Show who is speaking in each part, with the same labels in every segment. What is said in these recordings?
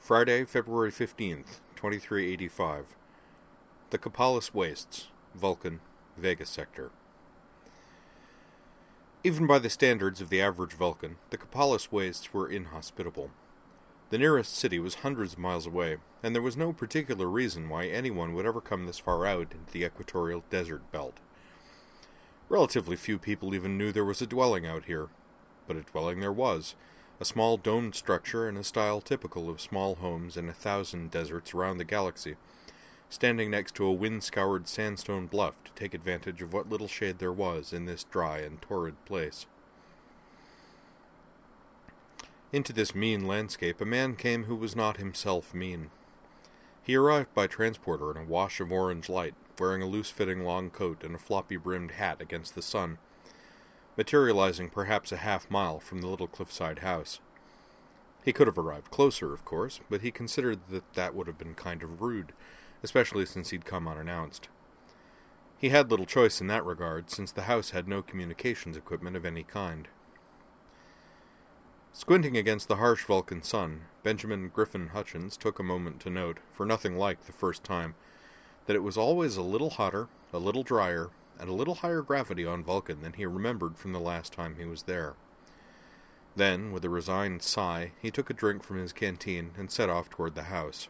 Speaker 1: Friday, February 15th, 2385. The Kapalis Wastes, Vulcan, Vega Sector. Even by the standards of the average Vulcan, the Kapalis Wastes were inhospitable. The nearest city was hundreds of miles away, and there was no particular reason why anyone would ever come this far out into the equatorial desert belt. Relatively few people even knew there was a dwelling out here, but a dwelling there was, a small domed structure in a style typical of small homes in 1,000 deserts around the galaxy, standing next to a wind-scoured sandstone bluff to take advantage of what little shade there was in this dry and torrid place. Into this mean landscape a man came who was not himself mean. He arrived by transporter in a wash of orange light, wearing a loose-fitting long coat and a floppy-brimmed hat against the sun, materializing perhaps a half-mile from the little cliffside house. He could have arrived closer, of course, but he considered that would have been kind of rude, especially since he'd come unannounced. He had little choice in that regard, since the house had no communications equipment of any kind. Squinting against the harsh Vulcan sun, Benjamin Griffin Hutchins took a moment to note, for nothing like the first time, that it was always a little hotter, a little drier, and a little higher gravity on Vulcan than he remembered from the last time he was there. Then, with a resigned sigh, he took a drink from his canteen and set off toward the house.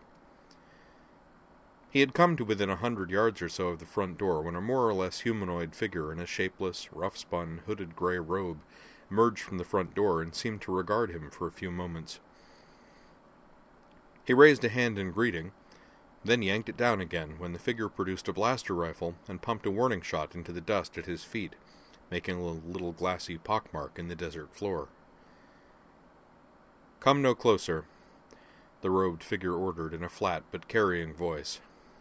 Speaker 1: He had come to within 100 yards or so of the front door when a more or less humanoid figure in a shapeless, rough-spun, hooded gray robe emerged from the front door and seemed to regard him for a few moments. He raised a hand in greeting, then yanked it down again when the figure produced a blaster rifle and pumped a warning shot into the dust at his feet, making a little glassy pockmark in the desert floor. "Come no closer," the robed figure ordered in a flat but carrying voice.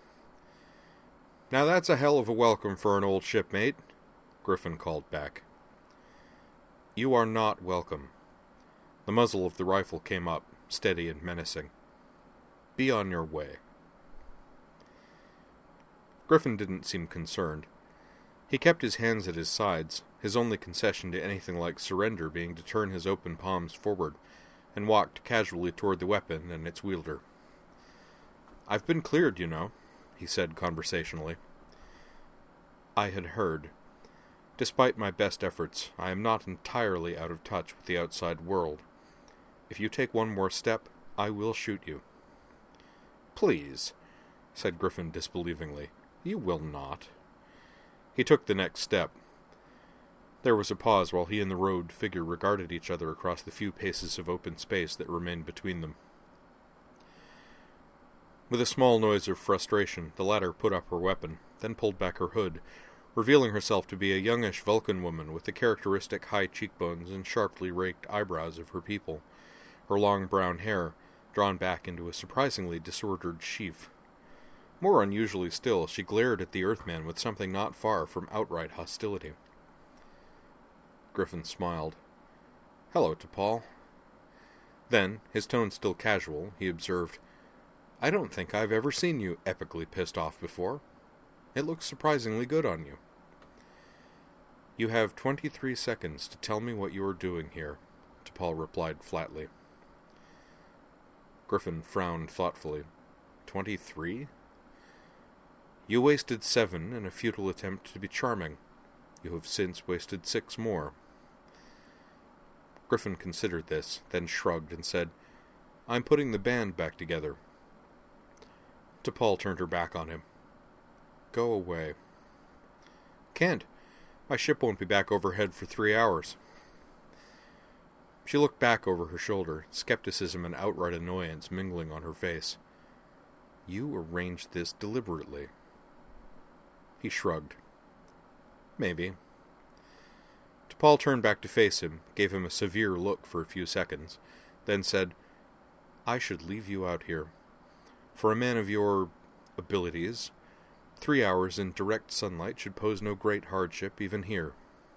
Speaker 1: "Now that's a hell of a welcome for an old shipmate," Griffin called back. "You are not welcome." The muzzle of the rifle came up, steady and menacing. "Be on your way." Griffin didn't seem concerned. He kept his hands at his sides, his only concession to anything like surrender being to turn his open palms forward, and walked casually toward the weapon and its wielder. "I've been cleared, you know," he said conversationally. "I had heard. Despite my best efforts, I am not entirely out of touch with the outside world. If you take one more step, I will shoot you." "Please," said Griffin disbelievingly. "You will not." He took the next step. There was a pause while he and the robed figure regarded each other across the few paces of open space that remained between them. With a small noise of frustration, the latter put up her weapon, then pulled back her hood, revealing herself to be a youngish Vulcan woman with the characteristic high cheekbones and sharply raked eyebrows of her people, her long brown hair drawn back into a surprisingly disordered sheaf. More unusually still, she glared at the Earthman with something not far from outright hostility. Griffin smiled. "Hello, T'Pol." Then, his tone still casual, he observed, "I don't think I've ever seen you epically pissed off before. It looks surprisingly good on you." "You have 23 seconds to tell me what you are doing here," T'Pol replied flatly. Griffin frowned thoughtfully. 23? "You wasted 7 in a futile attempt to be charming. You have since wasted 6 more." Griffin considered this, then shrugged and said, "I'm putting the band back together." T'Pol turned her back on him. "Go away." "Can't. My ship won't be back overhead for 3 hours. She looked back over her shoulder, skepticism and outright annoyance mingling on her face. "You arranged this deliberately." He shrugged. "Maybe." T'Pol turned back to face him, gave him a severe look for a few seconds, then said, "I should leave you out here. For a man of your abilities, 3 hours in direct sunlight should pose no great hardship even here."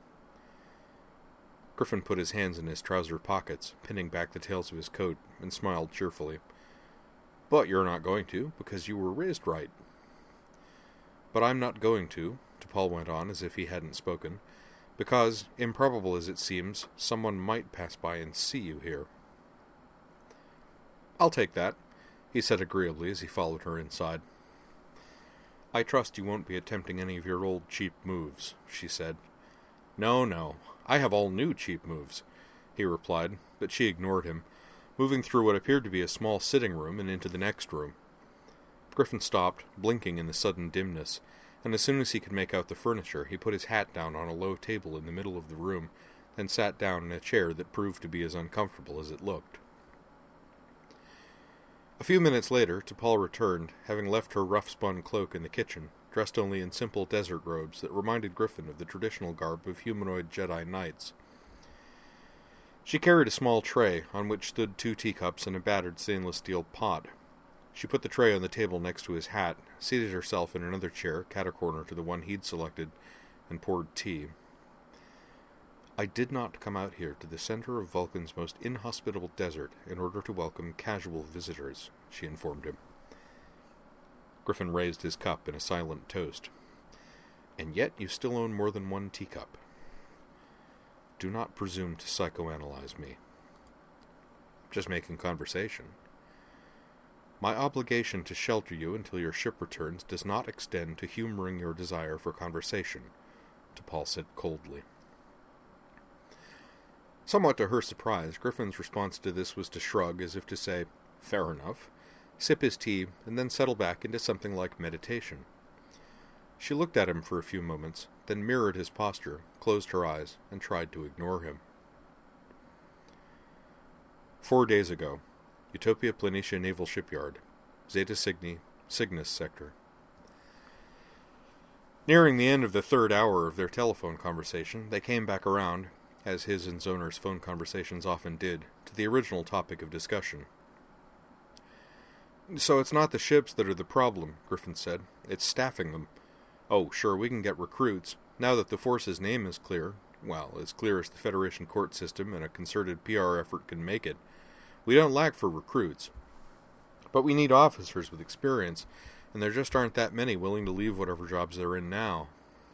Speaker 1: Griffin put his hands in his trouser pockets, pinning back the tails of his coat, and smiled cheerfully. "But you're not going to, because you were raised right." "But I'm not going to," T'Pol went on as if he hadn't spoken, "because, improbable as it seems, someone might pass by and see you here." "I'll take that. he said agreeably as he followed her inside. "I trust you won't be attempting any of your old cheap moves," she said. "No, no, I have all new cheap moves," he replied, but she ignored him, moving through what appeared to be a small sitting room and into the next room. Griffin stopped, blinking in the sudden dimness, and as soon as he could make out the furniture, he put his hat down on a low table in the middle of the room, then sat down in a chair that proved to be as uncomfortable as it looked. A few minutes later, T'Pol returned, having left her rough-spun cloak in the kitchen, dressed only in simple desert robes that reminded Griffin of the traditional garb of humanoid Jedi Knights. She carried a small tray, on which stood 2 teacups and a battered stainless steel pot. She put the tray on the table next to his hat, seated herself in another chair, cat-a-corner to the one he'd selected, and poured tea. "I did not come out here to the center of Vulcan's most inhospitable desert in order to welcome casual visitors," she informed him. Griffin raised his cup in a silent toast. "And yet you still own more than 1 teacup. Do not presume to psychoanalyze me. Just making conversation. My obligation to shelter you until your ship returns does not extend to humoring your desire for conversation," T'Pol said coldly. Somewhat to her surprise, Griffin's response to this was to shrug as if to say, "Fair enough," sip his tea, and then settle back into something like meditation. She looked at him for a few moments, then mirrored his posture, closed her eyes, and tried to ignore him. 4 days ago, Utopia Planitia Naval Shipyard, Zeta Cygni, Cygnus Sector. Nearing the end of the 3rd hour of their telephone conversation, they came back around, as his and Zonar's phone conversations often did, to the original topic of discussion. "So it's not the ships that are the problem," Griffin said. "It's staffing them. Oh, sure, we can get recruits. Now that the Force's name is clear, well, as clear as the Federation court system and a concerted PR effort can make it, we don't lack for recruits. But we need officers with experience, and there just aren't that many willing to leave whatever jobs they're in now."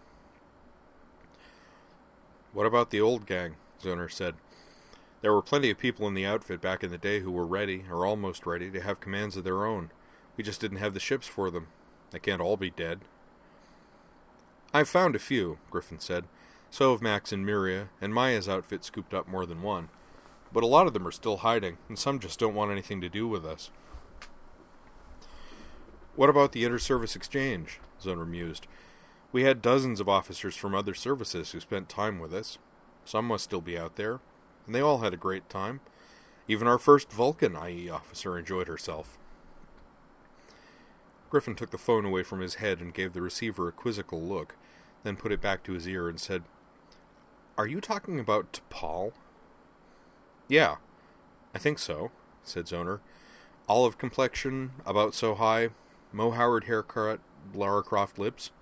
Speaker 1: "What about the old gang?" Zonar said. "There were plenty of people in the outfit back in the day who were ready, or almost ready, to have commands of their own. We just didn't have the ships for them. They can't all be dead." "I've found a few," Griffin said. "So have Max and Miria, and Maya's outfit scooped up more than one. But a lot of them are still hiding, and some just don't want anything to do with us." "What about the inter-service exchange?" Zonar mused. "We had dozens of officers from other services who spent time with us. Some must still be out there, and they all had a great time. Even our first Vulcan IE officer enjoyed herself." Griffin took the phone away from his head and gave the receiver a quizzical look, then put it back to his ear and said, "Are you talking about T'Pol?" "Yeah, I think so," said Zonar. "Olive complexion, about so high, Mo Howard haircut, Lara Croft lips."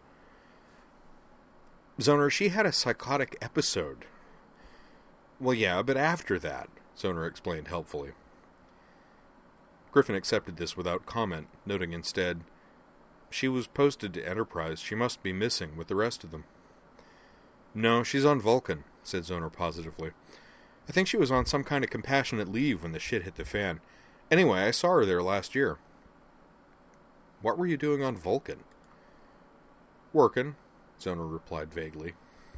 Speaker 1: "Zonar, she had a psychotic episode." "Well, yeah, but after that," Zonar explained helpfully. Griffin accepted this without comment, noting instead, "She was posted to Enterprise. She must be missing with the rest of them." "No, she's on Vulcan," said Zonar positively. "I think she was on some kind of compassionate leave when the shit hit the fan. Anyway, I saw her there last year." "What were you doing on Vulcan?" "Working," Zonar replied vaguely.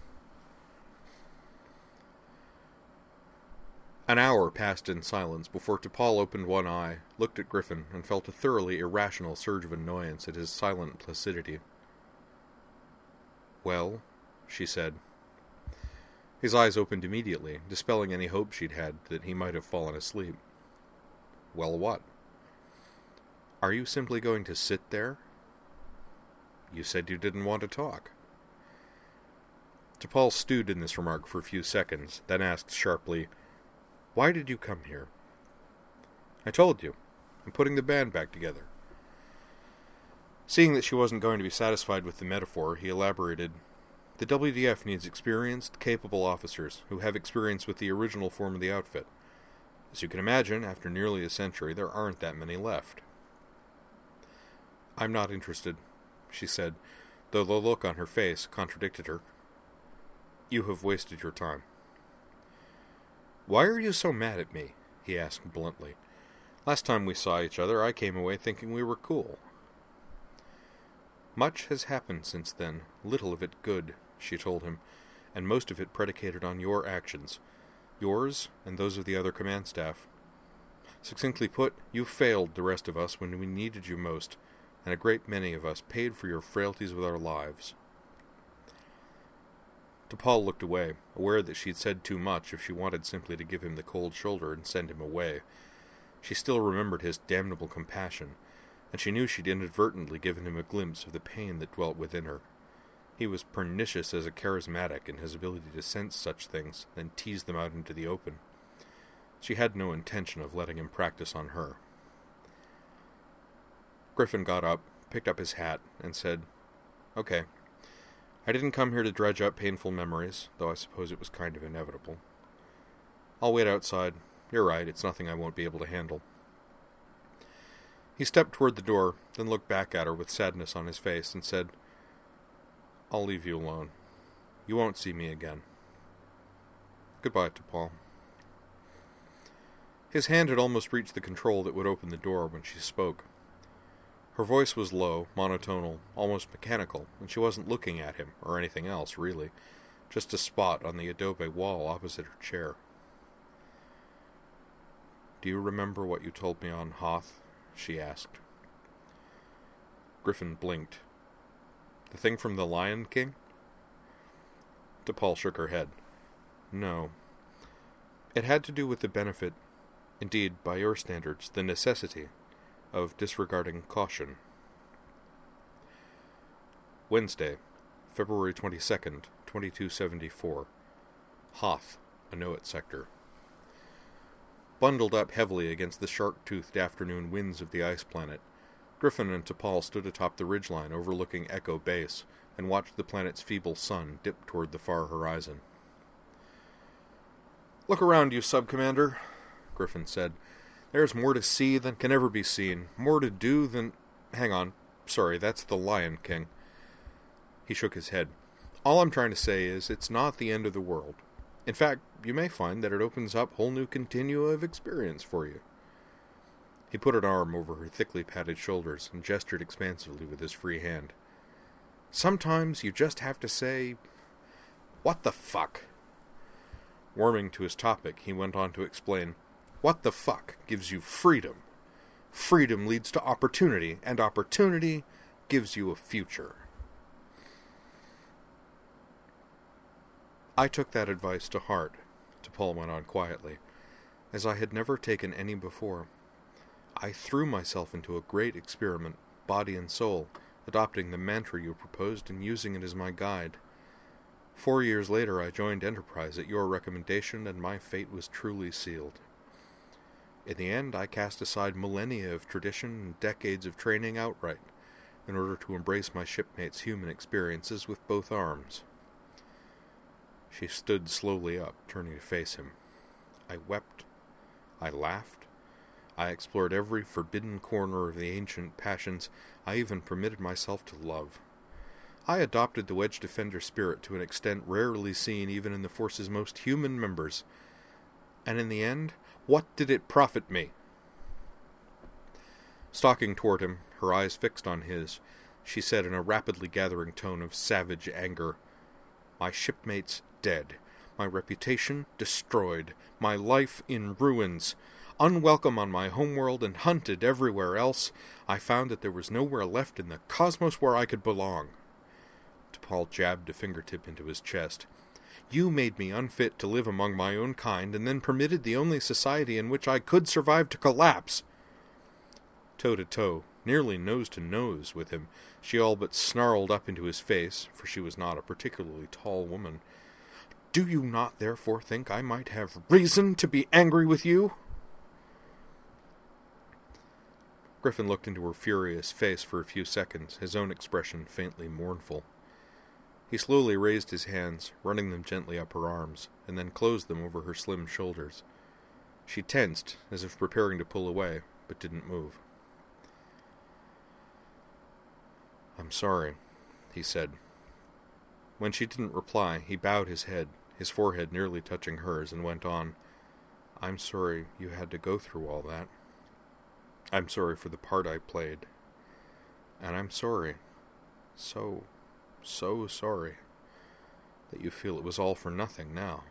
Speaker 1: An hour passed in silence before T'Pol opened one eye, looked at Griffin, and felt a thoroughly irrational surge of annoyance at his silent placidity. "Well," she said. His eyes opened immediately, dispelling any hope she'd had that he might have fallen asleep. "Well, what?" "Are you simply going to sit there?" "You said you didn't want to talk." T'Pol stewed in this remark for a few seconds, then asked sharply, "Why did you come here?" "I told you. I'm putting the band back together." Seeing that she wasn't going to be satisfied with the metaphor, he elaborated, "The WDF needs experienced, capable officers who have experience with the original form of the outfit. As you can imagine, after nearly a century, there aren't that many left." "I'm not interested," she said, though the look on her face contradicted her. "You have wasted your time." "Why are you so mad at me?" he asked bluntly. Last time we saw each other, I came away thinking we were cool." "Much has happened since then, little of it good," she told him, "and most of it predicated on your actions. Yours and those of the other command staff. Succinctly put, you failed the rest of us when we needed you most, and a great many of us paid for your frailties with our lives." T'Pol looked away, aware that she'd said too much if she wanted simply to give him the cold shoulder and send him away. She still remembered his damnable compassion, and she knew she'd inadvertently given him a glimpse of the pain that dwelt within her. He was pernicious as a charismatic in his ability to sense such things, then tease them out into the open. She had no intention of letting him practice on her. Griffin got up, picked up his hat, and said, "Okay. I didn't come here to dredge up painful memories, though I suppose it was kind of inevitable. I'll wait outside. You're right, it's nothing I won't be able to handle." He stepped toward the door, then looked back at her with sadness on his face and said, "I'll leave you alone. You won't see me again. Goodbye, T'Pol." His hand had almost reached the control that would open the door when she spoke. Her voice was low, monotonal, almost mechanical, and she wasn't looking at him, or anything else, really, just a spot on the adobe wall opposite her chair. "Do you remember what you told me on Hoth?" she asked. Griffin blinked. "The thing from the Lion King?" T'Pol shook her head. "No. It had to do with the benefit, indeed, by your standards, the necessity, of disregarding caution." Wednesday, February 22nd, 2274. Hoth, Anoat Sector. Bundled up heavily against the shark-toothed afternoon winds of the ice planet, Griffin and T'Pol stood atop the ridgeline overlooking Echo Base and watched the planet's feeble sun dip toward the far horizon. "Look around you, Sub-Commander," Griffin said. "There's more to see than can ever be seen, more to do than... Hang on. Sorry, that's the Lion King." He shook his head. "All I'm trying to say is, it's not the end of the world. In fact, you may find that it opens up whole new continua of experience for you." He put an arm over her thickly padded shoulders and gestured expansively with his free hand. "Sometimes you just have to say, 'What the fuck?'" Warming to his topic, he went on to explain, "What the fuck gives you freedom. Freedom leads to opportunity, and opportunity gives you a future." "I took that advice to heart," T'Pol went on quietly, "as I had never taken any before. I threw myself into a great experiment, body and soul, adopting the mantra you proposed and using it as my guide. 4 years later I joined Enterprise at your recommendation, and my fate was truly sealed. In the end, I cast aside millennia of tradition and decades of training outright, in order to embrace my shipmates' human experiences with both arms." She stood slowly up, turning to face him. "I wept. I laughed. I explored every forbidden corner of the ancient passions. I even permitted myself to love. I adopted the Wedge Defender spirit to an extent rarely seen even in the Force's most human members. And in the end, what did it profit me?" Stalking toward him, her eyes fixed on his, she said in a rapidly gathering tone of savage anger, "My shipmates dead, my reputation destroyed, my life in ruins. Unwelcome on my homeworld and hunted everywhere else, I found that there was nowhere left in the cosmos where I could belong." T'Pol jabbed a fingertip into his chest. "You made me unfit to live among my own kind, and then permitted the only society in which I could survive to collapse." Toe-to-toe, nearly nose-to-nose with him, she all but snarled up into his face, for she was not a particularly tall woman. "Do you not therefore think I might have reason to be angry with you?" Griffin looked into her furious face for a few seconds, his own expression faintly mournful. He slowly raised his hands, running them gently up her arms, and then closed them over her slim shoulders. She tensed, as if preparing to pull away, but didn't move. "I'm sorry," he said. When she didn't reply, he bowed his head, his forehead nearly touching hers, and went on, "I'm sorry you had to go through all that." I'm sorry for the part I played. And I'm sorry, so sorry, that you feel it was all for nothing now.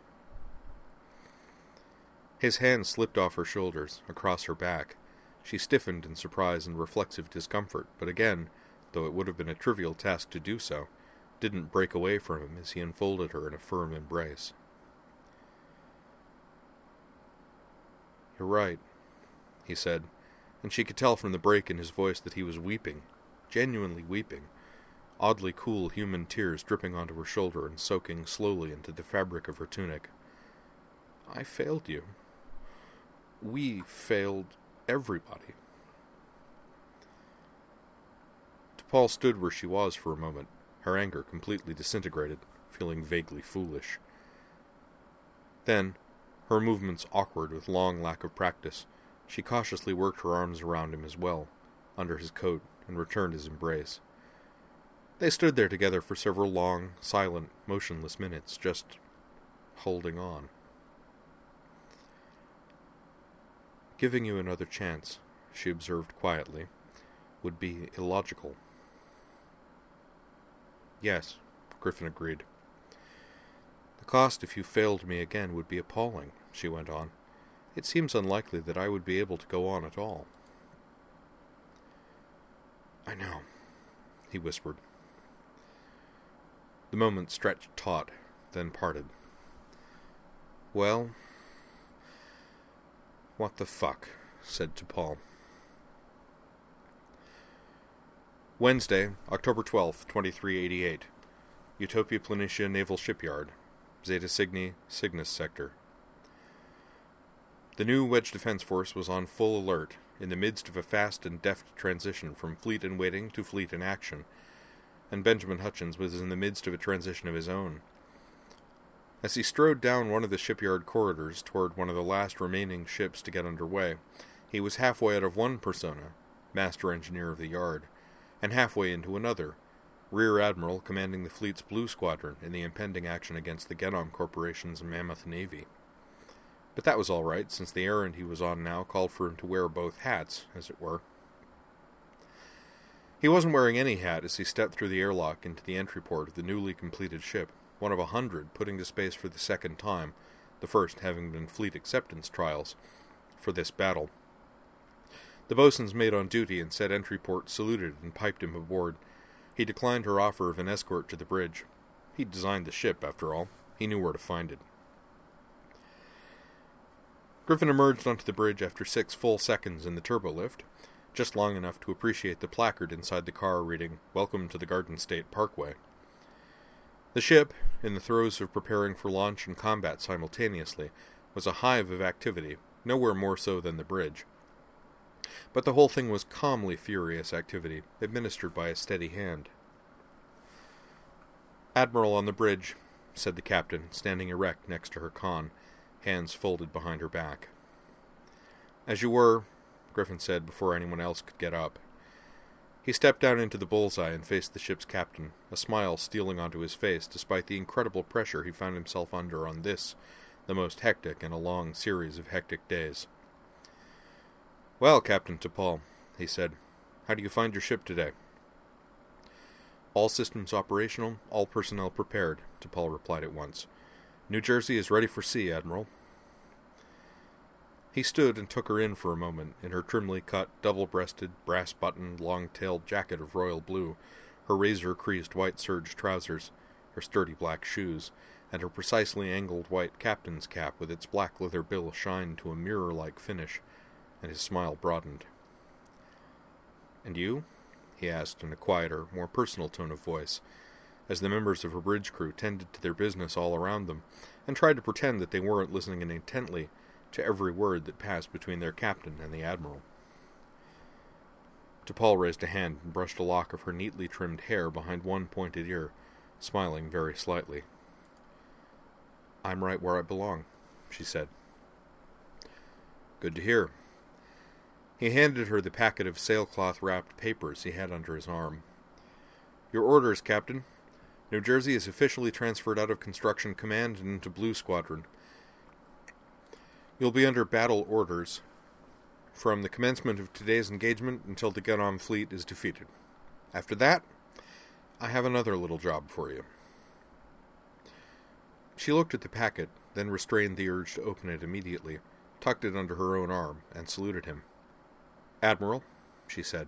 Speaker 1: His hand slipped off her shoulders, across her back. She stiffened in surprise and reflexive discomfort, but again, though it would have been a trivial task to do so, didn't break away from him as he enfolded her in a firm embrace. "You're right," he said, and she could tell from the break in his voice that he was weeping, genuinely weeping, oddly cool human tears dripping onto her shoulder and soaking slowly into the fabric of her tunic. "I failed you. We failed everybody." T'Pol stood where she was for a moment, her anger completely disintegrated, feeling vaguely foolish. Then, her movements awkward with long lack of practice, she cautiously worked her arms around him as well, under his coat, and returned his embrace. They stood there together for several long, silent, motionless minutes, just holding on. "Giving you another chance," she observed quietly, "would be illogical." "Yes," Griffin agreed. "The cost if you failed me again would be appalling," she went on. "It seems unlikely that I would be able to go on at all." "I know," he whispered. The moment stretched taut, then parted. "Well, what the fuck," said T'Pol. Wednesday, October 12th, 2388. Utopia Planitia Naval Shipyard, Zeta Cygni, Cygnus Sector. The new Wedge Defense Force was on full alert, in the midst of a fast and deft transition from fleet in waiting to fleet in action, and Benjamin Hutchins was in the midst of a transition of his own. As he strode down one of the shipyard corridors toward one of the last remaining ships to get underway, he was halfway out of one persona, master engineer of the yard, and halfway into another, Rear Admiral commanding the fleet's Blue Squadron in the impending action against the Genom Corporation's Mammoth Navy. But that was all right, since the errand he was on now called for him to wear both hats, as it were. He wasn't wearing any hat as he stepped through the airlock into the entry port of the newly completed ship, one of 100 putting to space for the second time, the first having been fleet acceptance trials, for this battle. The bosun's mate on duty in said entry port saluted and piped him aboard. He declined her offer of an escort to the bridge. He'd designed the ship, after all. He knew where to find it. Griffin emerged onto the bridge after 6 full seconds in the turbolift, just long enough to appreciate the placard inside the car reading, "Welcome to the Garden State Parkway." The ship, in the throes of preparing for launch and combat simultaneously, was a hive of activity, nowhere more so than the bridge. But the whole thing was calmly furious activity, administered by a steady hand. "Admiral on the bridge," said the captain, standing erect next to her con, hands folded behind her back. "As you were," Griffin said before anyone else could get up. He stepped down into the bullseye and faced the ship's captain, a smile stealing onto his face despite the incredible pressure he found himself under on this, the most hectic in a long series of hectic days. "Well, Captain T'Pol," he said, "how do you find your ship today?" "All systems operational, all personnel prepared," T'Pol replied at once. "New Jersey is ready for sea, Admiral." He stood and took her in for a moment, in her trimly cut, double-breasted, brass-buttoned, long-tailed jacket of royal blue, her razor-creased white serge trousers, her sturdy black shoes, and her precisely angled white captain's cap with its black leather bill shined to a mirror-like finish, and his smile broadened. "And you?" he asked in a quieter, more personal tone of voice, as the members of her bridge crew tended to their business all around them, and tried to pretend that they weren't listening intently to every word that passed between their captain and the Admiral. T'Pol raised a hand and brushed a lock of her neatly trimmed hair behind one pointed ear, smiling very slightly. "I'm right where I belong," she said. "Good to hear." He handed her the packet of sailcloth-wrapped papers he had under his arm. "Your orders, Captain. New Jersey is officially transferred out of Construction Command and into Blue Squadron. You'll be under battle orders. from the commencement of today's engagement until the Genom fleet is defeated. After that, I have another little job for you." She looked at the packet, then restrained the urge to open it immediately, tucked it under her own arm, and saluted him. "Admiral," she said.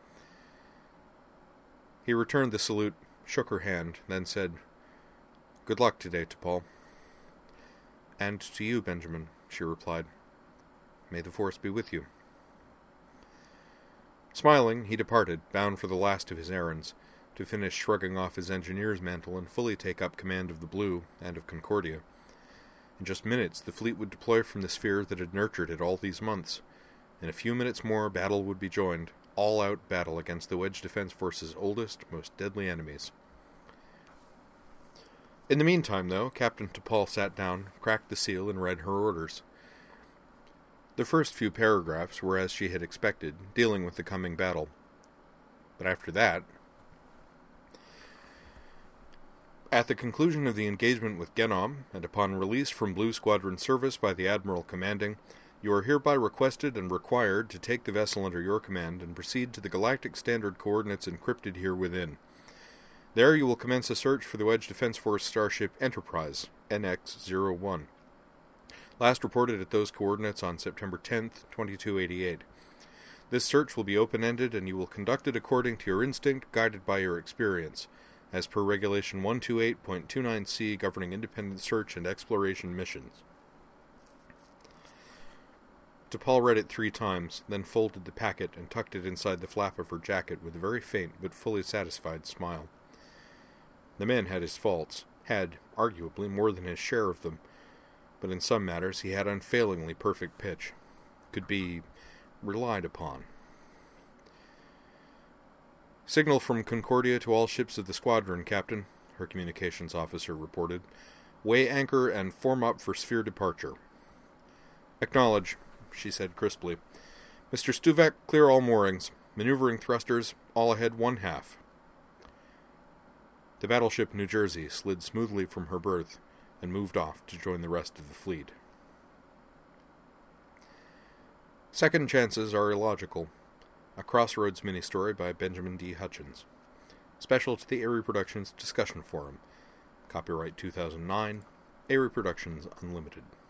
Speaker 1: He returned the salute, shook her hand, then said, "Good luck today, T'Pol." "And to you, Benjamin," she replied. "May the Force be with you." Smiling, he departed, bound for the last of his errands, to finish shrugging off his engineer's mantle and fully take up command of the Blue and of Concordia. In just minutes, the fleet would deploy from the sphere that had nurtured it all these months. In a few minutes more, battle would be joined, all-out battle against the Wedge Defense Force's oldest, most deadly enemies. In the meantime, though, Captain T'Pol sat down, cracked the seal, and read her orders. The first few paragraphs were as she had expected, dealing with the coming battle. But after that... At the conclusion of the engagement with Genom, and upon release from Blue Squadron service by the Admiral commanding, you are hereby requested and required to take the vessel under your command and proceed to the galactic standard coordinates encrypted here within. There you will commence a search for the Wedge Defense Force starship Enterprise, NX-01. Last reported at those coordinates on September 10th, 2288. This search will be open-ended, and you will conduct it according to your instinct, guided by your experience, as per Regulation 128.29c governing independent search and exploration missions. T'Pol read it 3 times, then folded the packet and tucked it inside the flap of her jacket with a very faint but fully satisfied smile. The man had his faults, had, arguably, more than his share of them, but in some matters he had unfailingly perfect pitch, could be relied upon. "Signal from Concordia to all ships of the squadron, Captain," her communications officer reported. "Weigh anchor and form up for sphere departure." "Acknowledge," she said crisply. "Mr. Stuvak, clear all moorings. Maneuvering thrusters, all ahead 1/2. The battleship New Jersey slid smoothly from her berth and moved off to join the rest of the fleet. Second Chances Are Illogical, a Crossroads mini-story by Benjamin D. Hutchins. Special to the Airy Productions Discussion Forum. Copyright 2009, Airy Productions Unlimited.